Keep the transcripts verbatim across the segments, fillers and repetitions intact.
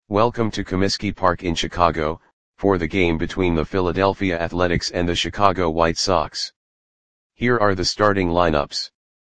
Welcome to Comiskey Park in Chicago, for the game between the Philadelphia Athletics and the Chicago White Sox. Here are the starting lineups.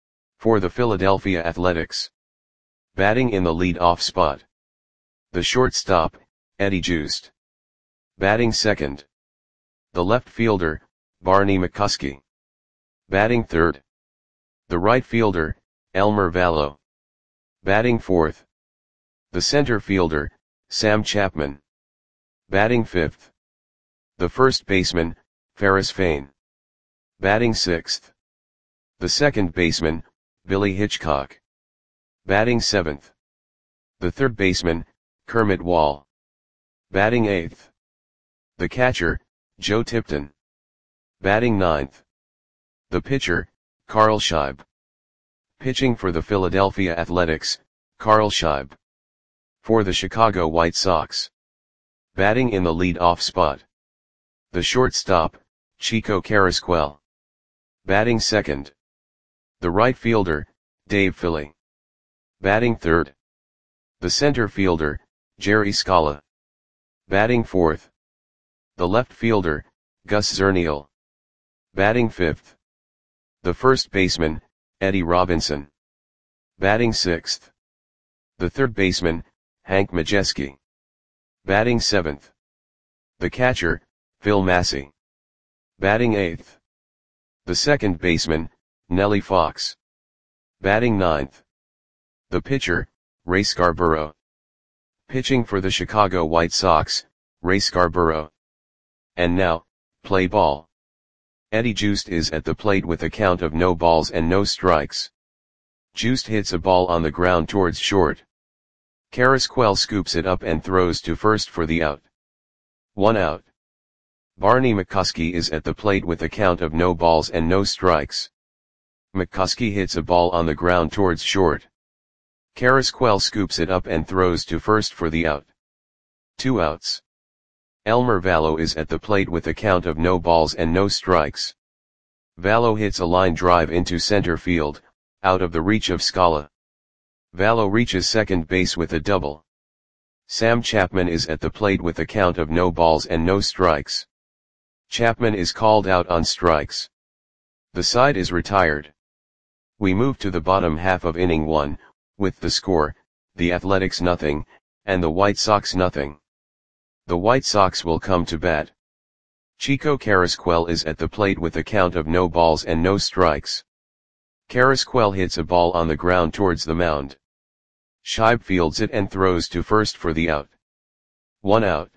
For the Philadelphia Athletics. Batting in the lead-off spot. The shortstop, Eddie Joost. Batting second. The left fielder, Barney McCuskey. Batting third. The right fielder, Elmer Valo. Batting fourth. The center fielder, Sam Chapman. Batting fifth. The first baseman, Ferris Fain. Batting sixth. The second baseman, Billy Hitchcock. Batting seventh. The third baseman, Kermit Wall. Batting eighth. The catcher, Joe Tipton. Batting ninth. The pitcher, Carl Scheib. Pitching for the Philadelphia Athletics, Carl Scheib. For the Chicago White Sox. Batting in the lead-off spot. The shortstop, Chico Carrasquel. Batting second. The right fielder, Dave Philly. Batting third. The center fielder, Jerry Scala. Batting fourth. The left fielder, Gus Zernial. Batting fifth. The first baseman, Eddie Robinson. Batting sixth. The third baseman, Hank Majeski. Batting seventh. The catcher, Phil Massey. Batting eighth. The second baseman, Nellie Fox. Batting ninth. The pitcher, Ray Scarborough. Pitching for the Chicago White Sox, Ray Scarborough. And now, play ball. Eddie Joost is at the plate with a count of no balls and no strikes. Joost hits a ball on the ground towards short. Carrasquel scoops it up and throws to first for the out. One out. Barney McCuskey is at the plate with a count of no balls and no strikes. McCuskey hits a ball on the ground towards short. Carrasquel scoops it up and throws to first for the out. Two outs. Elmer Valo is at the plate with a count of no balls and no strikes. Valo hits a line drive into center field, out of the reach of Scala. Valo reaches second base with a double. Sam Chapman is at the plate with a count of no balls and no strikes. Chapman is called out on strikes. The side is retired. We move to the bottom half of inning one, with the score, the Athletics nothing, and the White Sox nothing. The White Sox will come to bat. Chico Carrasquel is at the plate with a count of no balls and no strikes. Carrasquel hits a ball on the ground towards the mound. Scheib fields it and throws to first for the out. One out.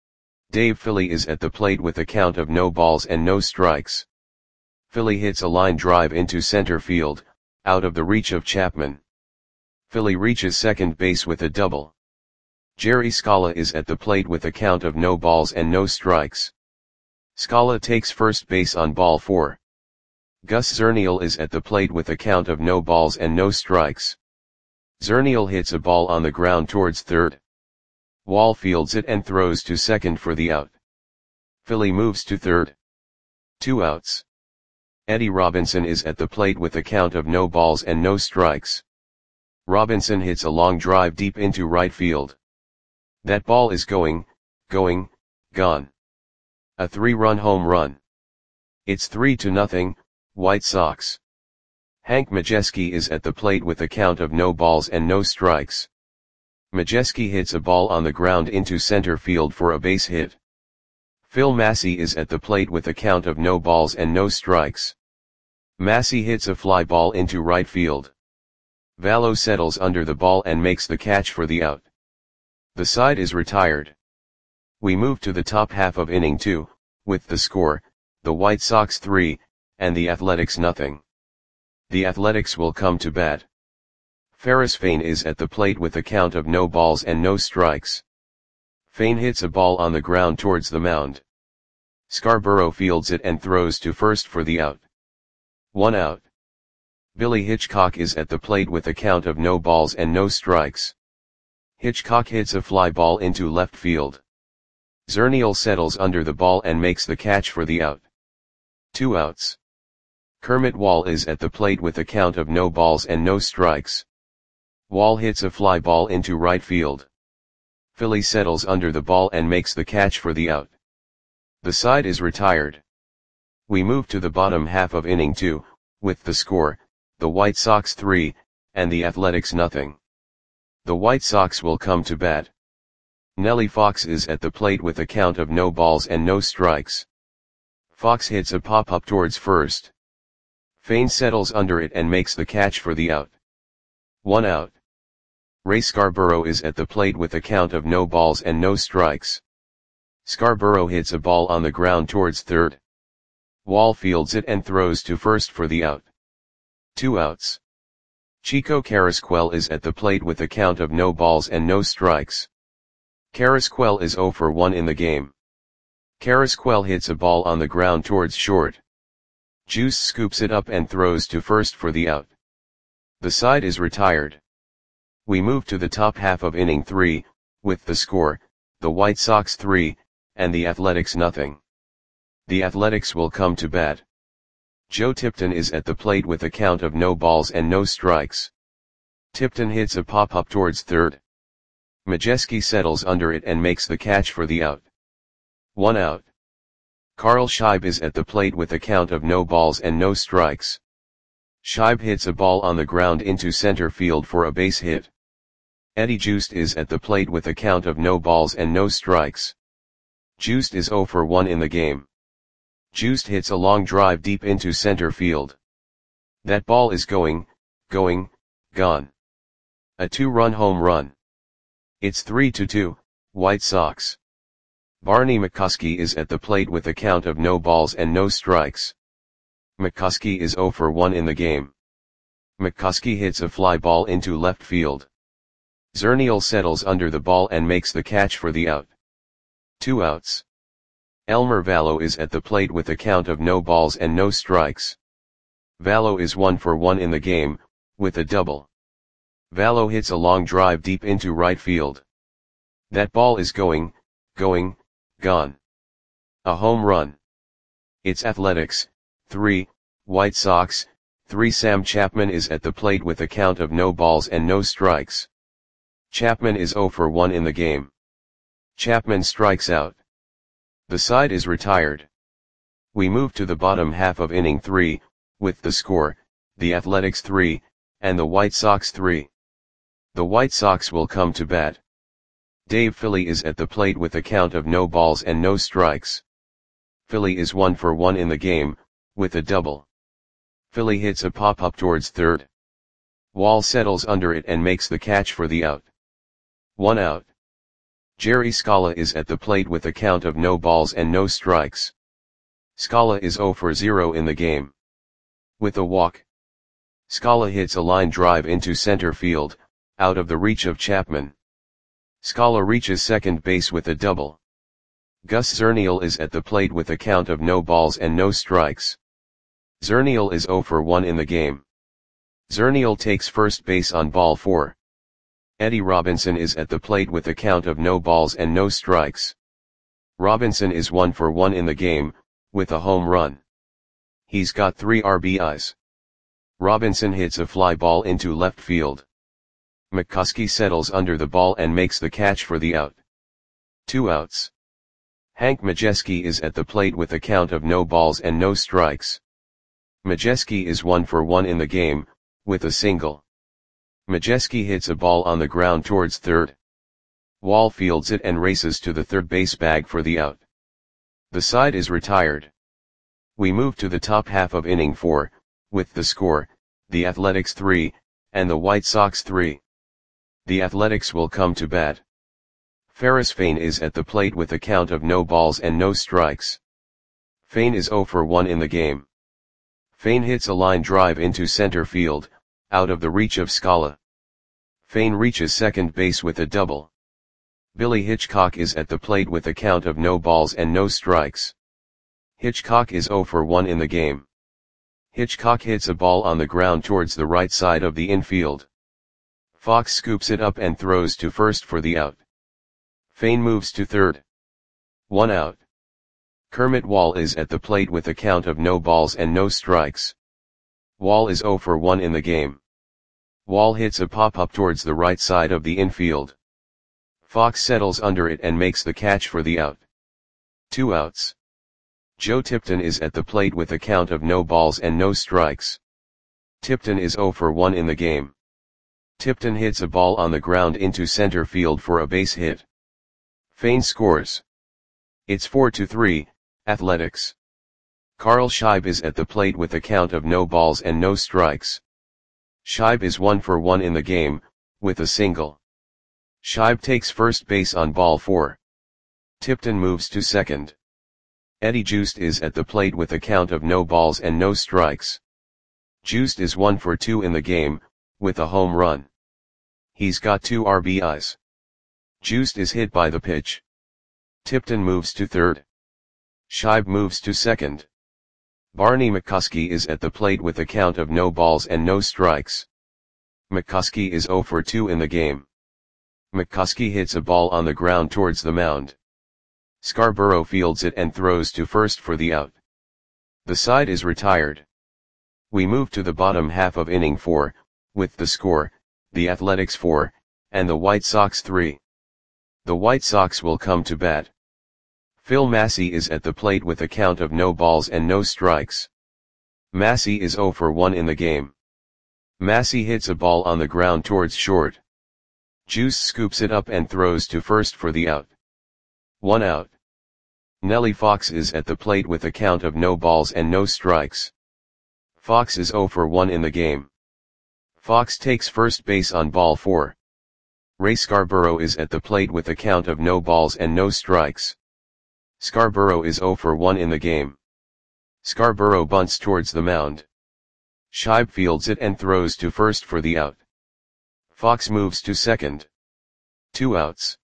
Dave Philly is at the plate with a count of no balls and no strikes. Philly hits a line drive into center field, out of the reach of Chapman. Philly reaches second base with a double. Jerry Scala is at the plate with a count of no balls and no strikes. Scala takes first base on ball four. Gus Zernial is at the plate with a count of no balls and no strikes. Zernial hits a ball on the ground towards third. Wall fields it and throws to second for the out. Philly moves to third. Two outs. Eddie Robinson is at the plate with a count of no balls and no strikes. Robinson hits a long drive deep into right field. That ball is going, going, gone. A three-run home run. It's three to nothing, White Sox. Hank Majeski is at the plate with a count of no balls and no strikes. Majeski hits a ball on the ground into center field for a base hit. Phil Massey is at the plate with a count of no balls and no strikes. Massey hits a fly ball into right field. Valo settles under the ball and makes the catch for the out. The side is retired. We move to the top half of inning two, with the score, the White Sox three, and the Athletics nothing. The Athletics will come to bat. Ferris Fain is at the plate with a count of no balls and no strikes. Fain hits a ball on the ground towards the mound. Scarborough fields it and throws to first for the out. One out. Billy Hitchcock is at the plate with a count of no balls and no strikes. Hitchcock hits a fly ball into left field. Zernial settles under the ball and makes the catch for the out. Two outs. Kermit Wall is at the plate with a count of no balls and no strikes. Wall hits a fly ball into right field. Philly settles under the ball and makes the catch for the out. The side is retired. We move to the bottom half of inning two, with the score, the White Sox three, and the Athletics nothing. The White Sox will come to bat. Nellie Fox is at the plate with a count of no balls and no strikes. Fox hits a pop-up towards first. Fane settles under it and makes the catch for the out. One out. Ray Scarborough is at the plate with a count of no balls and no strikes. Scarborough hits a ball on the ground towards third. Wall fields it and throws to first for the out. Two outs. Chico Carrasquel is at the plate with a count of no balls and no strikes. Carrasquel is oh for one in the game. Carrasquel hits a ball on the ground towards short. Juice scoops it up and throws to first for the out. The side is retired. We move to the top half of inning three, with the score, the White Sox three, and the Athletics nothing. The Athletics will come to bat. Joe Tipton is at the plate with a count of no balls and no strikes. Tipton hits a pop-up towards third. Majeski settles under it and makes the catch for the out. One out. Carl Scheib is at the plate with a count of no balls and no strikes. Scheib hits a ball on the ground into center field for a base hit. Eddie Joost is at the plate with a count of no balls and no strikes. Joost is oh for one in the game. Joost hits a long drive deep into center field. That ball is going, going, gone. A two-run home run. It's three to two, White Sox. Barney McCoskey is at the plate with a count of no balls and no strikes. McCoskey is oh for one in the game. McCoskey hits a fly ball into left field. Zernial settles under the ball and makes the catch for the out. Two outs. Elmer Vallo is at the plate with a count of no balls and no strikes. Vallo is one for one in the game, with a double. Vallo hits a long drive deep into right field. That ball is going, going, gone. A home run. It's Athletics, three, White Sox, three. Sam Chapman is at the plate with a count of no balls and no strikes. Chapman is oh for one in the game. Chapman strikes out. The side is retired. We move to the bottom half of inning three, with the score, the Athletics three, and the White Sox three. The White Sox will come to bat. Dave Philly is at the plate with a count of no balls and no strikes. Philly is one for one in the game, with a double. Philly hits a pop-up towards third. Wall settles under it and makes the catch for the out. One out. Jerry Scala is at the plate with a count of no balls and no strikes. Scala is oh for zero in the game. With a walk. Scala hits a line drive into center field, out of the reach of Chapman. Scala reaches second base with a double. Gus Zernial is at the plate with a count of no balls and no strikes. Zernial is oh for one in the game. Zernial takes first base on ball four. Eddie Robinson is at the plate with a count of no balls and no strikes. Robinson is one for one in the game, with a home run. He's got three R B Is. Robinson hits a fly ball into left field. McCoskey settles under the ball and makes the catch for the out. Two outs. Hank Majeski is at the plate with a count of no balls and no strikes. Majeski is one for one in the game, with a single. Majeski hits a ball on the ground towards third. Wall fields it and races to the third base bag for the out. The side is retired. We move to the top half of inning four, with the score, the Athletics three, and the White Sox three. The Athletics will come to bat. Ferris Fane is at the plate with a count of no balls and no strikes. Fane is oh for one in the game. Fane hits a line drive into center field, out of the reach of Scala. Fane reaches second base with a double. Billy Hitchcock is at the plate with a count of no balls and no strikes. Hitchcock is oh for one in the game. Hitchcock hits a ball on the ground towards the right side of the infield. Fox scoops it up and throws to first for the out. Fane moves to third. One out. Kermit Wall is at the plate with a count of no balls and no strikes. Wall is oh for one in the game. Wall hits a pop-up towards the right side of the infield. Fox settles under it and makes the catch for the out. Two outs. Joe Tipton is at the plate with a count of no balls and no strikes. Tipton is oh for one in the game. Tipton hits a ball on the ground into center field for a base hit. Fane scores. It's four to three, Athletics. Carl Scheib is at the plate with a count of no balls and no strikes. Scheib is one for one in the game, with a single. Scheib takes first base on ball four. Tipton moves to second. Eddie Joost is at the plate with a count of no balls and no strikes. Joost is one for two in the game, with a home run. He's got two R B Is. Joost is hit by the pitch. Tipton moves to third. Scheib moves to second. Barney McCuskey is at the plate with a count of no balls and no strikes. McCuskey is oh for two in the game. McCuskey hits a ball on the ground towards the mound. Scarborough fields it and throws to first for the out. The side is retired. We move to the bottom half of inning four, with the score, the Athletics four, and the White Sox three. The White Sox will come to bat. Phil Massey is at the plate with a count of no balls and no strikes. Massey is oh for one in the game. Massey hits a ball on the ground towards short. Juice scoops it up and throws to first for the out. One out. Nellie Fox is at the plate with a count of no balls and no strikes. Fox is oh for one in the game. Fox takes first base on ball four. Ray Scarborough is at the plate with a count of no balls and no strikes. Scarborough is oh for one in the game. Scarborough bunts towards the mound. Scheib fields it and throws to first for the out. Fox moves to second. Two outs.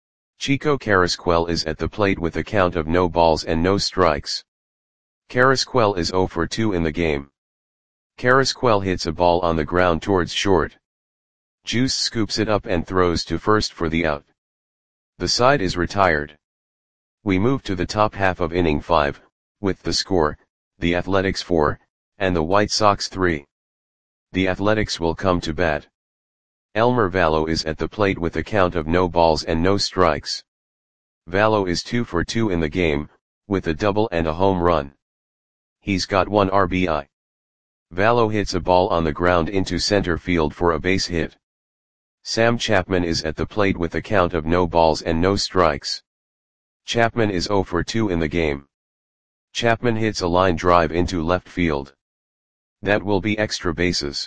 Chico Carrasquel is at the plate with a count of no balls and no strikes. Carrasquel is oh for two in the game. Carrasquel hits a ball on the ground towards short. Juice scoops it up and throws to first for the out. The side is retired. We move to the top half of inning five, with the score, the Athletics four, and the White Sox three. The Athletics will come to bat. Elmer Vallow is at the plate with a count of no balls and no strikes. Vallow is two for two in the game, with a double and a home run. He's got one R B I. Vallow hits a ball on the ground into center field for a base hit. Sam Chapman is at the plate with a count of no balls and no strikes. Chapman is oh for two in the game. Chapman hits a line drive into left field. That will be extra bases.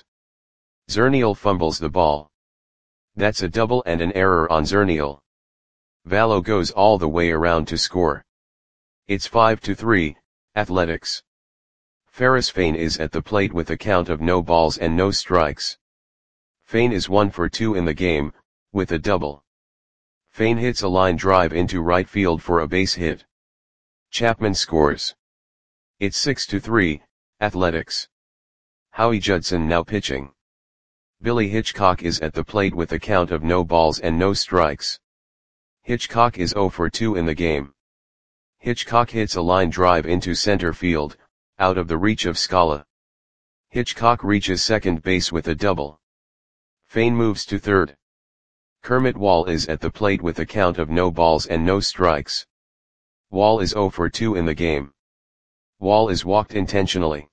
Zernial fumbles the ball. That's a double and an error on Zernial. Vallow goes all the way around to score. It's five to three, Athletics. Ferris Fane is at the plate with a count of no balls and no strikes. Fane is one for two in the game, with a double. Fane hits a line drive into right field for a base hit. Chapman scores. It's six to three, Athletics. Howie Judson now pitching. Billy Hitchcock is at the plate with a count of no balls and no strikes. Hitchcock is oh for two in the game. Hitchcock hits a line drive into center field, out of the reach of Scala. Hitchcock reaches second base with a double. Fane moves to third. Kermit Wall is at the plate with a count of no balls and no strikes. Wall is oh for two in the game. Wall is walked intentionally.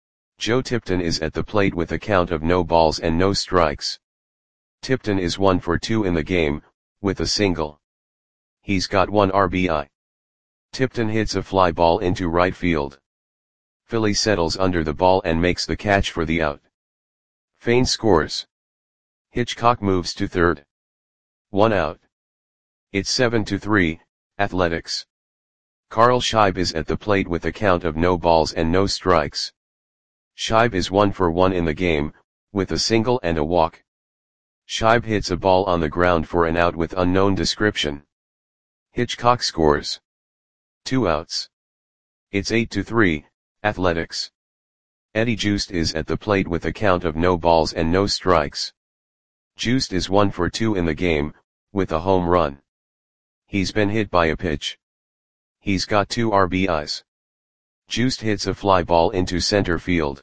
Joe Tipton is at the plate with a count of no balls and no strikes. Tipton is one for two in the game, with a single. He's got one R B I. Tipton hits a fly ball into right field. Philly settles under the ball and makes the catch for the out. Fane scores. Hitchcock moves to third. One out. It's seven to three, Athletics. Carl Scheib is at the plate with a count of no balls and no strikes. Scheib is one for one in the game, with a single and a walk. Scheib hits a ball on the ground for an out with unknown description. Hitchcock scores. Two outs. It's eight to three, Athletics. Eddie Joost is at the plate with a count of no balls and no strikes. Joost is one for two in the game, with a home run. He's been hit by a pitch. He's got two R B Is. Joost hits a fly ball into center field.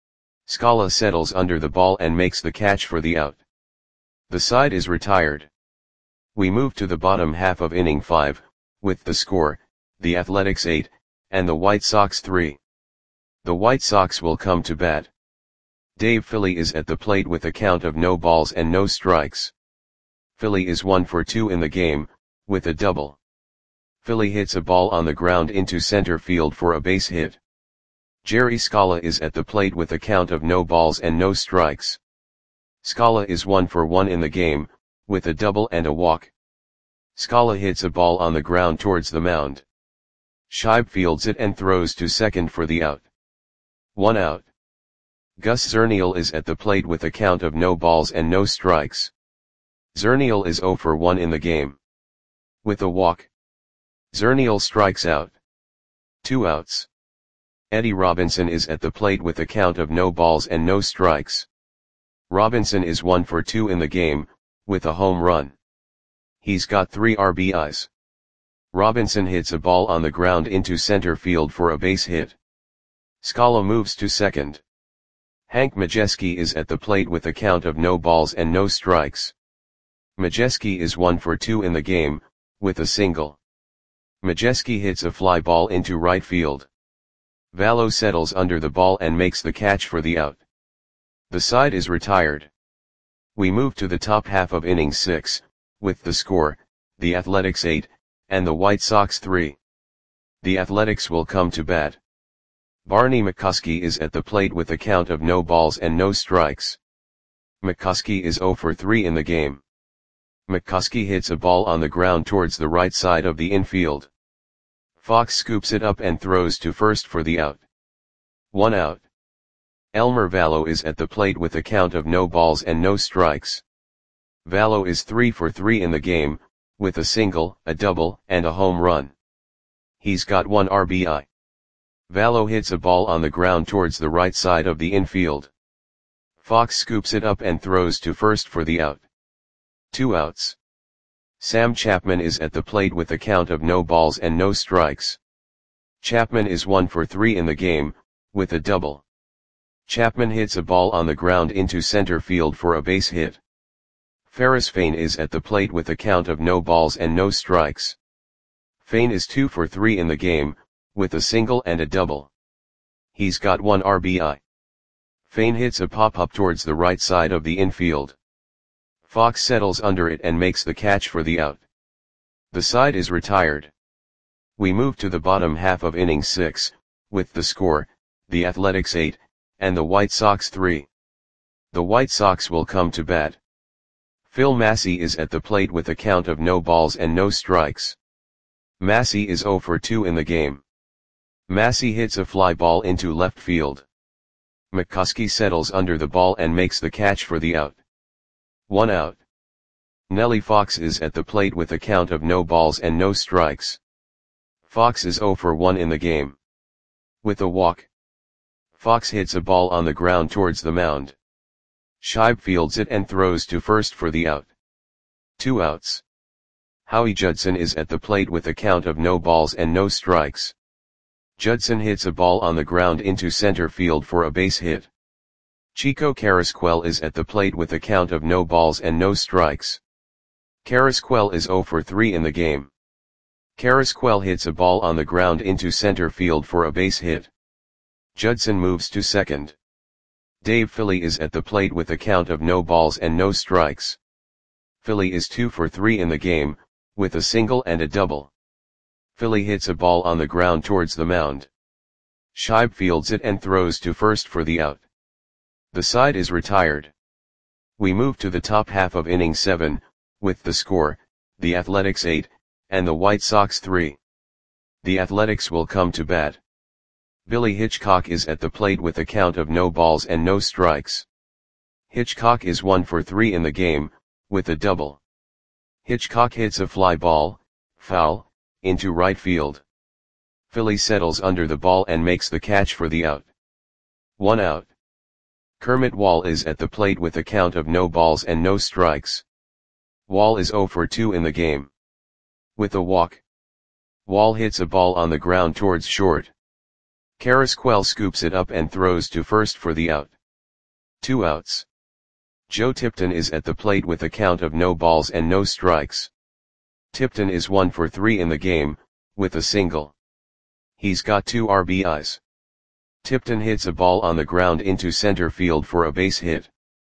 Scala settles under the ball and makes the catch for the out. The side is retired. We move to the bottom half of inning five, with the score, the Athletics eight, and the White Sox three. The White Sox will come to bat. Dave Philly is at the plate with a count of no balls and no strikes. Philly is one for two in the game, with a double. Philly hits a ball on the ground into center field for a base hit. Jerry Scala is at the plate with a count of no balls and no strikes. Scala is one for one in the game, with a double and a walk. Scala hits a ball on the ground towards the mound. Scheib fields it and throws to second for the out. One out. Gus Zernial is at the plate with a count of no balls and no strikes. Zernial is zero for one in the game. With a walk. Zernial strikes out. Two outs. Eddie Robinson is at the plate with a count of no balls and no strikes. Robinson is one for two in the game, with a home run. He's got three R B Is. Robinson hits a ball on the ground into center field for a base hit. Scala moves to second. Hank Majeski is at the plate with a count of no balls and no strikes. Majeski is one for two in the game, with a single. Majeski hits a fly ball into right field. Vallo settles under the ball and makes the catch for the out. The side is retired. We move to the top half of inning six, with the score, the Athletics eight, and the White Sox three. The Athletics will come to bat. Barney McCuskey is at the plate with a count of no balls and no strikes. McCuskey is zero for three in the game. McCuskey hits a ball on the ground towards the right side of the infield. Fox scoops it up and throws to first for the out. One out. Elmer Vallo is at the plate with a count of no balls and no strikes. Vallo is three for three in the game, with a single, a double, and a home run. He's got one R B I. Vallo hits a ball on the ground towards the right side of the infield. Fox scoops it up and throws to first for the out. Two outs. Sam Chapman is at the plate with a count of no balls and no strikes. Chapman is one for three in the game, with a double. Chapman hits a ball on the ground into center field for a base hit. Ferris Fain is at the plate with a count of no balls and no strikes. Fain is two for three in the game, with a single and a double. He's got one R B I. Fain hits a pop-up towards the right side of the infield. Fox settles under it and makes the catch for the out. The side is retired. We move to the bottom half of inning six, with the score, the Athletics eight, and the White Sox three. The White Sox will come to bat. Phil Massey is at the plate with a count of no balls and no strikes. Massey is zero for two in the game. Massey hits a fly ball into left field. McCuskey settles under the ball and makes the catch for the out. One out. Nellie Fox is at the plate with a count of no balls and no strikes. Fox is zero for one in the game. With a walk. Fox hits a ball on the ground towards the mound. Scheib fields it and throws to first for the out. Two outs. Howie Judson is at the plate with a count of no balls and no strikes. Judson hits a ball on the ground into center field for a base hit. Chico Carrasquel is at the plate with a count of no balls and no strikes. Carrasquel is zero for three in the game. Carrasquel hits a ball on the ground into center field for a base hit. Judson moves to second. Dave Philly is at the plate with a count of no balls and no strikes. Philly is two for three in the game, with a single and a double. Philly hits a ball on the ground towards the mound. Scheib fields it and throws to first for the out. The side is retired. We move to the top half of inning seven, with the score, the Athletics eight, and the White Sox three. The Athletics will come to bat. Billy Hitchcock is at the plate with a count of no balls and no strikes. Hitchcock is one for three in the game, with a double. Hitchcock hits a fly ball, foul, into right field. Philly settles under the ball and makes the catch for the out. One out. Kermit Wall is at the plate with a count of no balls and no strikes. Wall is zero for two in the game. With a walk. Wall hits a ball on the ground towards short. Carrasquel scoops it up and throws to first for the out. Two outs. Joe Tipton is at the plate with a count of no balls and no strikes. Tipton is one for three in the game, with a single. He's got two R B Is. Tipton hits a ball on the ground into center field for a base hit.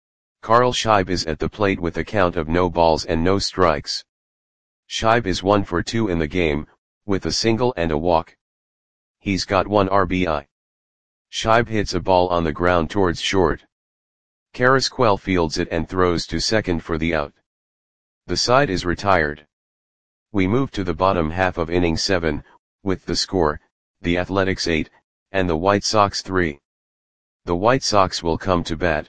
Carl Scheib is at the plate with a count of no balls and no strikes. Scheib is one for two in the game, with a single and a walk. He's got one R B I. Scheib hits a ball on the ground towards short. Carrasquel fields it and throws to second for the out. The side is retired. We move to the bottom half of inning seven, with the score, the Athletics eight, and the White Sox three. The White Sox will come to bat.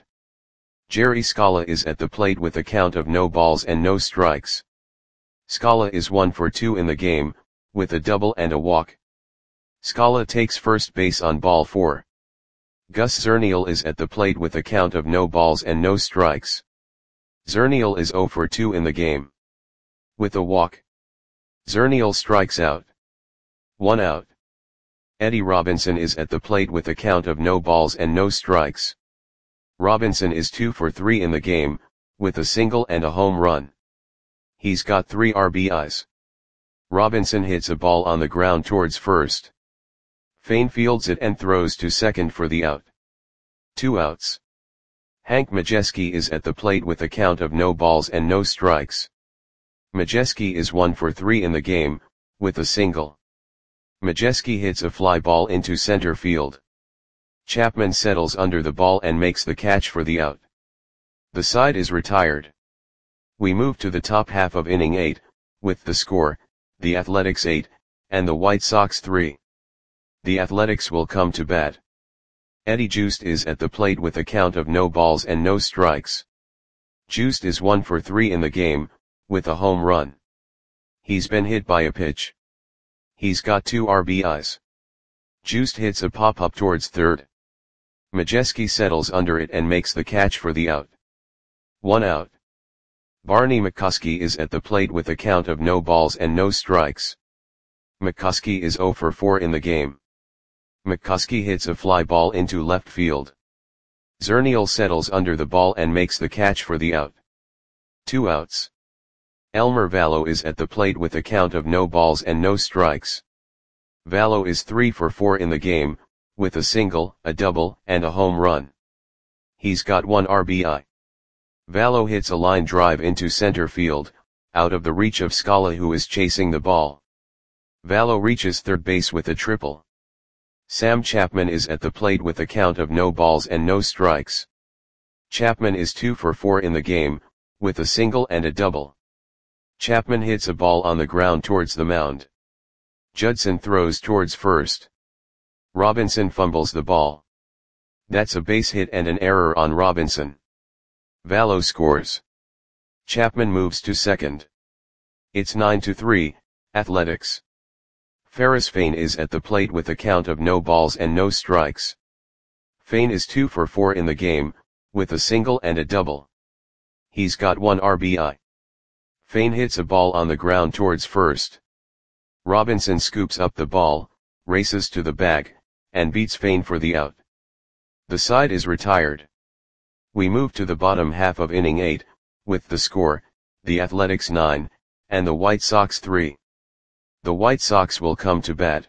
Jerry Scala is at the plate with a count of no balls and no strikes. Scala is one for two in the game, with a double and a walk. Scala takes first base on ball four. Gus Zernial is at the plate with a count of no balls and no strikes. Zernial is zero for two in the game. With a walk. Zernial strikes out. One out. Eddie Robinson is at the plate with a count of no balls and no strikes. Robinson is two for three in the game, with a single and a home run. He's got three R B Is. Robinson hits a ball on the ground towards first. Fain fields it and throws to second for the out. Two outs. Hank Majeski is at the plate with a count of no balls and no strikes. Majeski is one for three in the game, with a single. Majeski hits a fly ball into center field. Chapman settles under the ball and makes the catch for the out. The side is retired. We move to the top half of inning eight, with the score, the Athletics eight, and the White Sox three. The Athletics will come to bat. Eddie Joost is at the plate with a count of no balls and no strikes. Joost is one for three in the game, with a home run. He's been hit by a pitch. He's got two R B Is. Joost hits a pop-up towards third. Majeski settles under it and makes the catch for the out. One out. Barney McCoskey is at the plate with a count of no balls and no strikes. McCoskey is zero for four in the game. McCoskey hits a fly ball into left field. Zernial settles under the ball and makes the catch for the out. Two outs. Elmer Vallo is at the plate with a count of no balls and no strikes. Vallo is three for four in the game, with a single, a double, and a home run. He's got one R B I. Vallo hits a line drive into center field, out of the reach of Scala who is chasing the ball. Vallo reaches third base with a triple. Sam Chapman is at the plate with a count of no balls and no strikes. Chapman is two for four in the game, with a single and a double. Chapman hits a ball on the ground towards the mound. Judson throws towards first. Robinson fumbles the ball. That's a base hit and an error on Robinson. Vallo scores. Chapman moves to second. It's nine to three, Athletics. Ferris Fain is at the plate with a count of no balls and no strikes. Fain is two for four in the game, with a single and a double. He's got one R B I. Fain hits a ball on the ground towards first. Robinson scoops up the ball, races to the bag, and beats Fain for the out. The side is retired. We move to the bottom half of inning eight, with the score, the Athletics nine, and the White Sox three. The White Sox will come to bat.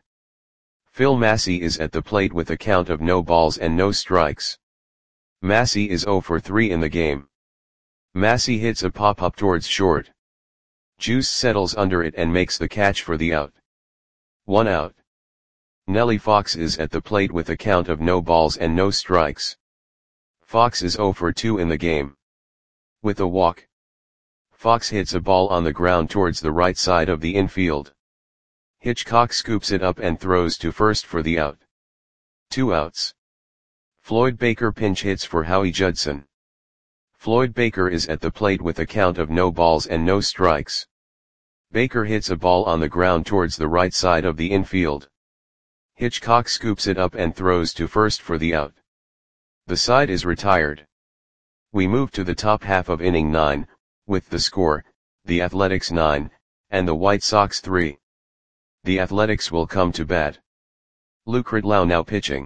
Phil Massey is at the plate with a count of no balls and no strikes. Massey is zero for three in the game. Massey hits a pop-up towards short. Juice settles under it and makes the catch for the out. One out. Nellie Fox is at the plate with a count of no balls and no strikes. Fox is zero for two in the game. With a walk. Fox hits a ball on the ground towards the right side of the infield. Hitchcock scoops it up and throws to first for the out. Two outs. Floyd Baker pinch hits for Howie Judson. Floyd Baker is at the plate with a count of no balls and no strikes. Baker hits a ball on the ground towards the right side of the infield. Hitchcock scoops it up and throws to first for the out. The side is retired. We move to the top half of inning nine, with the score, the Athletics nine, and the White Sox three. The Athletics will come to bat. Luke Ridlow now pitching.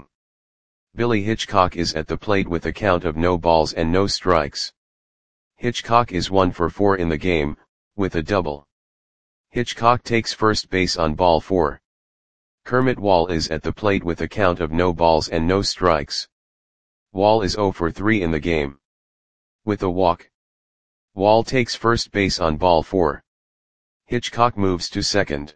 Billy Hitchcock is at the plate with a count of no balls and no strikes. Hitchcock is one for four in the game, with a double. Hitchcock takes first base on ball four. Kermit Wall is at the plate with a count of no balls and no strikes. Wall is zero for three in the game. With a walk, Wall takes first base on ball four. Hitchcock moves to second.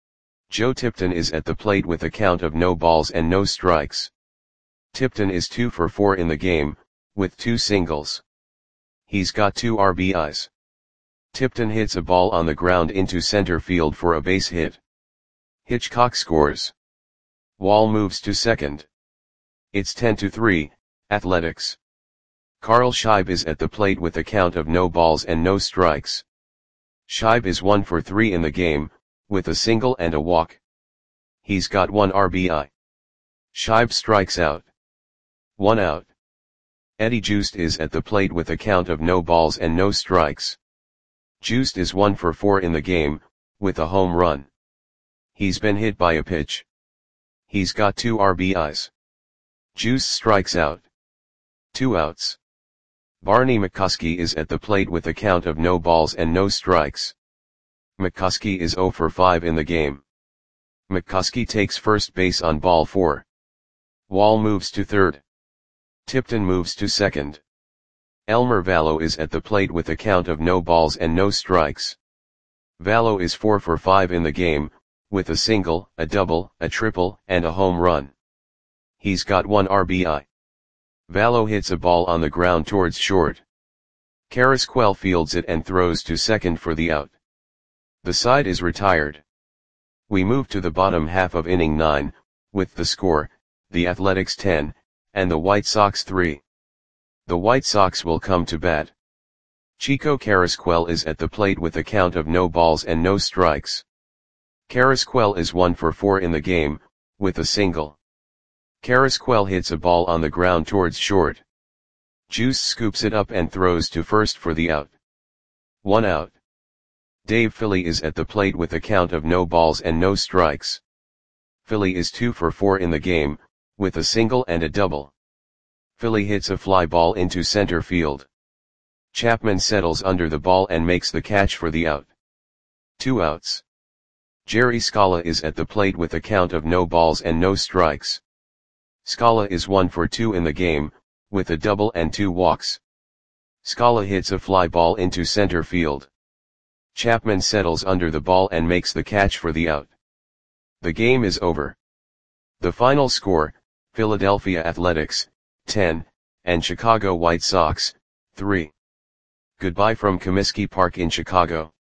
Joe Tipton is at the plate with a count of no balls and no strikes. Tipton is two for four in the game, with two singles. He's got two R B Is. Tipton hits a ball on the ground into center field for a base hit. Hitchcock scores. Wall moves to second. It's ten to three, Athletics. Carl Scheib is at the plate with a count of no balls and no strikes. Scheib is one for three in the game, with a single and a walk. He's got one R B I. Scheib strikes out. One out. Eddie Joost is at the plate with a count of no balls and no strikes. Joost is one for four in the game, with a home run. He's been hit by a pitch. He's got two R B Is. Joost strikes out. Two outs. Barney McCuskey is at the plate with a count of no balls and no strikes. McCuskey is zero for five in the game. McCuskey takes first base on ball four. Wall moves to third. Tipton moves to second. Elmer Vallow is at the plate with a count of no balls and no strikes. Vallow is four for five in the game, with a single, a double, a triple, and a home run. He's got one R B I. Vallow hits a ball on the ground towards short. Carrasquel fields it and throws to second for the out. The side is retired. We move to the bottom half of inning nine, with the score, the Athletics ten, and the White Sox three. The White Sox will come to bat. Chico Carrasquel is at the plate with a count of no balls and no strikes. Carrasquel is one for four in the game, with a single. Carrasquel hits a ball on the ground towards short. Juice scoops it up and throws to first for the out. One out. Dave Philly is at the plate with a count of no balls and no strikes. Philly is two for four in the game, with a single and a double. Philly hits a fly ball into center field. Chapman settles under the ball and makes the catch for the out. Two outs. Jerry Scala is at the plate with a count of no balls and no strikes. Scala is one for two in the game, with a double and two walks. Scala hits a fly ball into center field. Chapman settles under the ball and makes the catch for the out. The game is over. The final score, Philadelphia Athletics, ten, and Chicago White Sox, three. Goodbye from Comiskey Park in Chicago.